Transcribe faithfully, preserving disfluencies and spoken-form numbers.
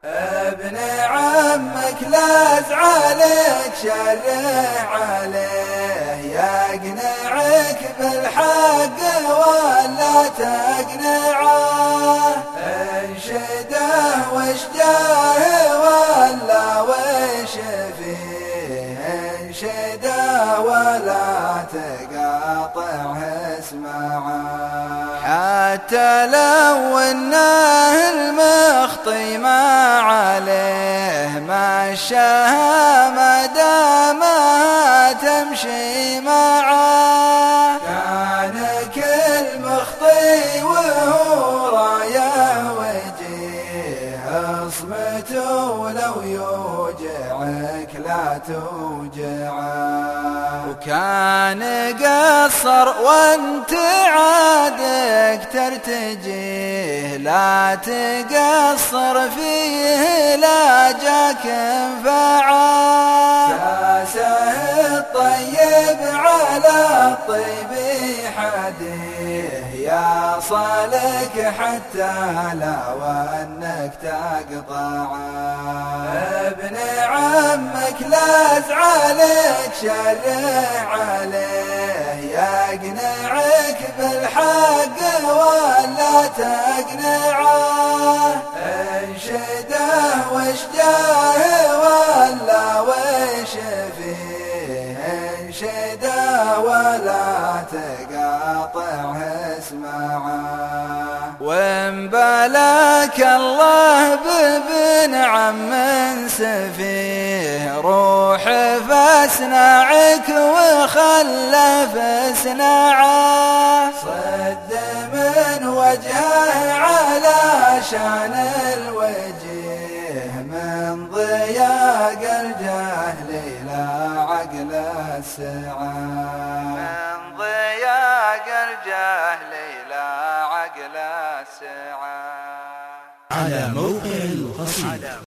ابن عمك لا زعلك شرع عليه، يقنعك بالحق ولا تقنعه، انشده واشجاه ولا وش فيه، انشده ولا تقاطعه اسمعه، حتى لو انه المخطي ما عليه مشاها ما دامها تمشي معه، كان كل مخطي وهو رايه وجيه، اصمته ولو يوجعك لا توجعه، وكان قصر وانت عادك ترتجيه، لا تقصر فيه لا جاك انفعه، ساسه الطيب على الطيب حديه، يا صالك حتى لا وانك تقطعه، ابن عمك لا زعلك شرع عليه، يقنعك بالحق ولا تقنعه، انشده واشجاه ولا وش فيه، انشده ولا تقاطعه اسمعه، وان بلاك الله بابن عم سفيه، روح فاصنعك وخلف اصنعه، صد من وجهه على شان الوجيه، من ضياق الجهل الى عقل السعه، من ضياق الجهل الى عقل السعه. على موقع القصيدة.